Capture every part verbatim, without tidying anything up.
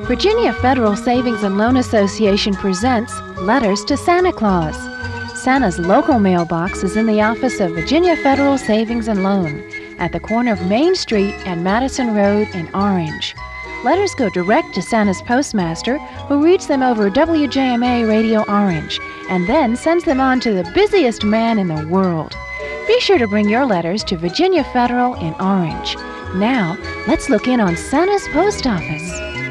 Virginia Federal Savings and Loan Association presents Letters to Santa Claus. Santa's local mailbox is in the office of Virginia Federal Savings and Loan at the corner of Main Street and Madison Road in Orange. Letters go direct to Santa's postmaster, who reads them over W J M A Radio Orange and then sends them on to the busiest man in the world. Be sure to bring your letters to Virginia Federal in Orange. Now, let's look in on Santa's post office.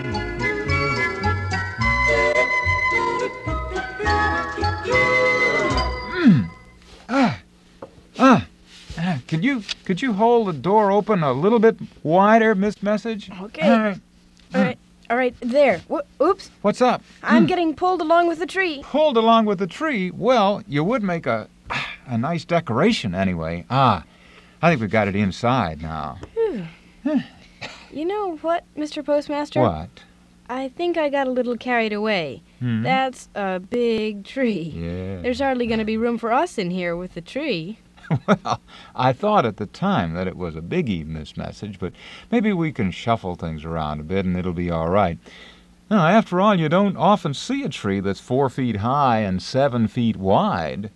Mm. Ah. Ah. Ah. Could you could you hold the door open a little bit wider, Miss Message? Okay. All right. All right. All right. There. Wh- oops. What's up? I'm Mm. getting pulled along with the tree. Pulled along with the tree? Well, you would make a a nice decoration anyway. Ah. I think we've got it inside now. You know what, Mister Postmaster? What? I think I got a little carried away. Hmm? That's a big tree. Yeah. There's hardly going to be room for us in here with the tree. Well, I thought at the time that it was a biggie, Miss Message, but maybe we can shuffle things around a bit and it'll be all right. Now, after all, you don't often see a tree that's four feet high and seven feet wide.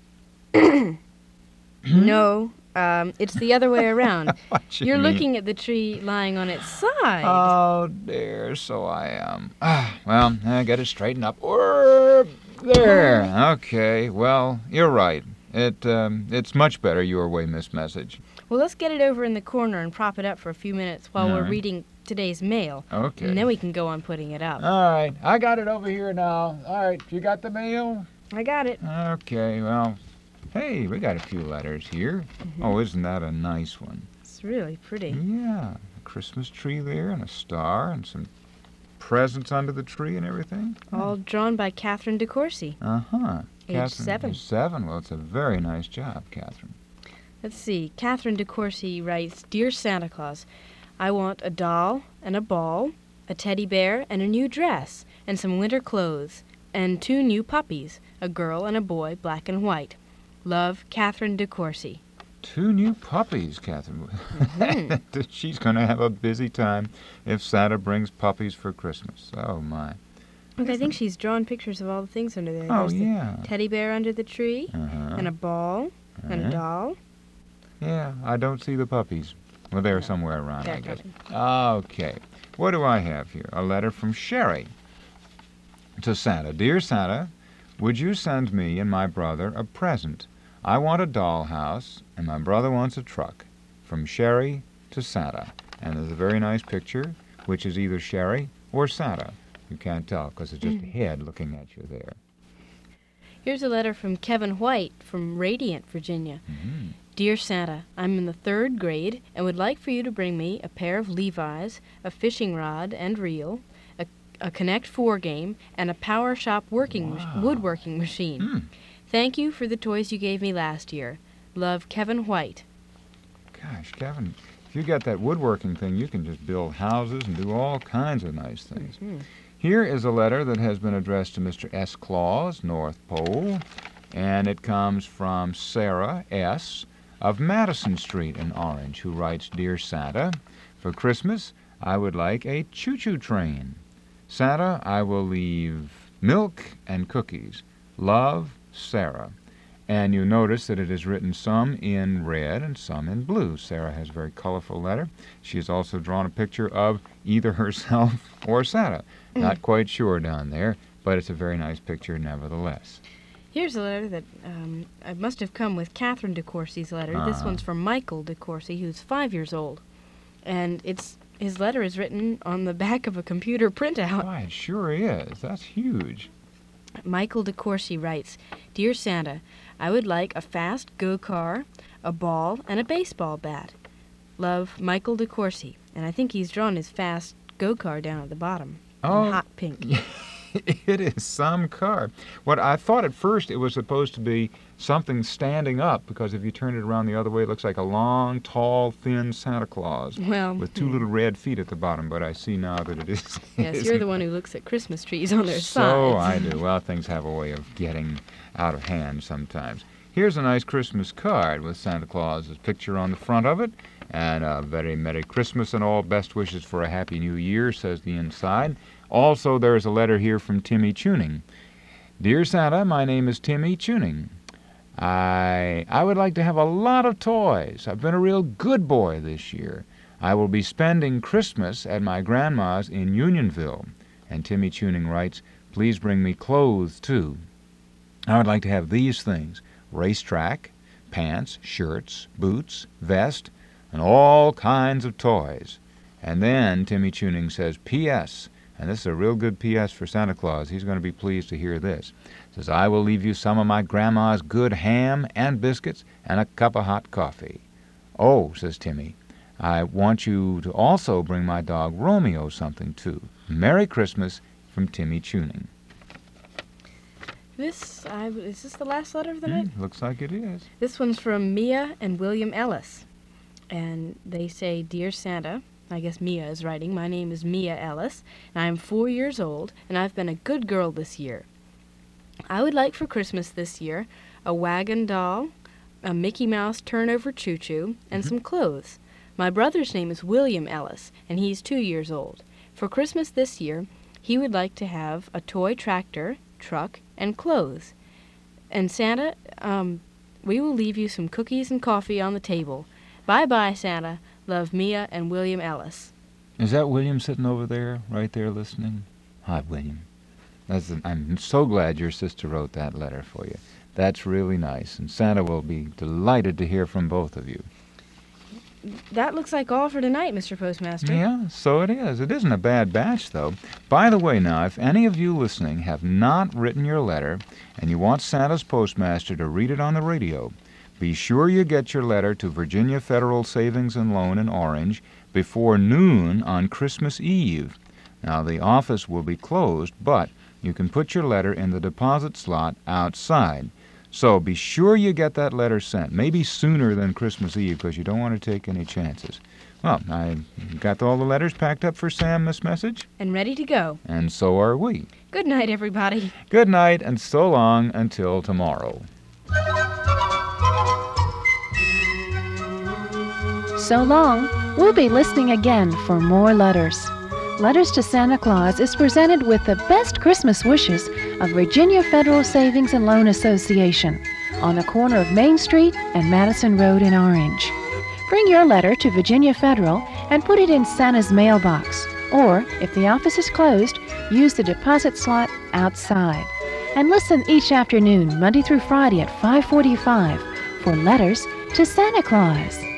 No, um, it's the other way around. What you You're mean? looking at the tree lying on its side. Oh, dear, so I am. Ah, well, I got it straightened up. Or there. Okay, well, you're right. It um, it's much better your way, Miss Message. Well, let's get it over in the corner and prop it up for a few minutes while All we're right. reading today's mail. Okay. And then we can go on putting it up. All right, I got it over here now. All right, you got the mail? I got it. Okay, well, hey, we got a few letters here. Mm-hmm. Oh, isn't that a nice one? It's really pretty. Yeah, a Christmas tree there and a star and some presents under the tree and everything. All drawn by Catherine DeCourcy. Uh-huh. Age Catherine, seven. Seven? Well, it's a very nice job, Catherine. Let's see. Catherine DeCourcy writes, Dear Santa Claus, I want a doll and a ball, a teddy bear and a new dress, and some winter clothes, and two new puppies, a girl and a boy, black and white. Love, Catherine DeCourcy. Two new puppies, Catherine. Mm-hmm. She's going to have a busy time if Santa brings puppies for Christmas. Oh, my. Look, I think she's drawn pictures of all the things under there. Oh, There's yeah. the teddy bear under the tree, Uh-huh. and a ball, and a Uh-huh. doll. Yeah, I don't see the puppies. Well, they're No, somewhere around, they're I guess. coming. Okay. What do I have here? A letter from Sherry to Santa. Dear Santa, would you send me and my brother a present? I want a dollhouse, and my brother wants a truck. From Sherry to Santa. And there's a very nice picture, which is either Sherry or Santa. You can't tell because it's just a head looking at you there. Here's a letter from Kevin White from Radiant, Virginia. Mm-hmm. Dear Santa, I'm in the third grade and would like for you to bring me a pair of Levi's, a fishing rod and reel, a, a Connect four game, and a Power Shop working Wow. mach- woodworking machine. Mm. Thank you for the toys you gave me last year. Love, Kevin White. Gosh, Kevin, if you got that woodworking thing, you can just build houses and do all kinds of nice things. Mhm. Here is a letter that has been addressed to Mister S. Claus, North Pole, and it comes from Sarah S. of Madison Street in Orange, who writes, Dear Santa, for Christmas, I would like a choo-choo train. Santa, I will leave milk and cookies. Love, Sarah. And you notice that it is written some in red and some in blue. Sarah has a very colorful letter. She has also drawn a picture of either herself or Santa. Not quite sure down there, but it's a very nice picture nevertheless. Here's a letter that um, it must have come with Catherine DeCourcy's letter. This Uh-huh. one's from Michael DeCourcy, who's five years old. And it's his letter is written on the back of a computer printout. Why, it sure is. That's huge. Michael DeCourcy writes, Dear Santa, I would like a fast go-car, a ball, and a baseball bat. Love, Michael DeCourcy. And I think he's drawn his fast go-car down at the bottom. Oh. In hot pink. It is some car. What I thought at first it was supposed to be something standing up, because if you turn it around the other way, it looks like a long, tall, thin Santa Claus Well, with two hmm. little red feet at the bottom, but I see now that it is. Yes, it you're isn't. the one who looks at Christmas trees on their So I sides. do. Well, things have a way of getting out of hand sometimes. Here's a nice Christmas card with Santa Claus's picture on the front of it, and a very Merry Christmas and all best wishes for a Happy New Year, says the inside. Also, there's a letter here from Timmy Tuning. Dear Santa, my name is Timmy Tuning. I I would like to have a lot of toys. I've been a real good boy this year. I will be spending Christmas at my grandma's in Unionville. And Timmy Tuning writes, please bring me clothes, too. I would like to have these things: racetrack, pants, shirts, boots, vest, and all kinds of toys. And then Timmy Tuning says, P S, and this is a real good P S for Santa Claus. He's going to be pleased to hear this. Says, I will leave you some of my grandma's good ham and biscuits and a cup of hot coffee. Oh, says Timmy, I want you to also bring my dog Romeo something, too. Merry Christmas from Timmy Tuning. This, I, is this the last letter of the night? Mm, looks like it is. This one's from Mia and William Ellis. And they say, Dear Santa, I guess Mia is writing, my name is Mia Ellis, and I am four years old, and I've been a good girl this year. I would like for Christmas this year a wagon doll, a Mickey Mouse turnover choo-choo, and mm-hmm. some clothes. My brother's name is William Ellis, and he's two years old. For Christmas this year, he would like to have a toy tractor, truck, and clothes. And Santa, um, we will leave you some cookies and coffee on the table. Bye-bye, Santa. Love, Mia and William Ellis. Is that William sitting over there, right there listening? Hi, William. That's an, I'm so glad your sister wrote that letter for you. That's really nice, and Santa will be delighted to hear from both of you. That looks like all for tonight, Mister Postmaster. Yeah, so it is. It isn't a bad batch, though. By the way, now, if any of you listening have not written your letter and you want Santa's postmaster to read it on the radio, be sure you get your letter to Virginia Federal Savings and Loan in Orange before noon on Christmas Eve. Now, the office will be closed, but you can put your letter in the deposit slot outside. So be sure you get that letter sent, maybe sooner than Christmas Eve, because you don't want to take any chances. Well, I got all the letters packed up for Sam, Miss Message. And ready to go. And so are we. Good night, everybody. Good night, and so long until tomorrow. So long. We'll be listening again for more letters. Letters to Santa Claus is presented with the best Christmas wishes of Virginia Federal Savings and Loan Association on the corner of Main Street and Madison Road in Orange. Bring your letter to Virginia Federal and put it in Santa's mailbox, or, if the office is closed, use the deposit slot outside. And listen each afternoon, Monday through Friday at five forty-five for Letters to Santa Claus.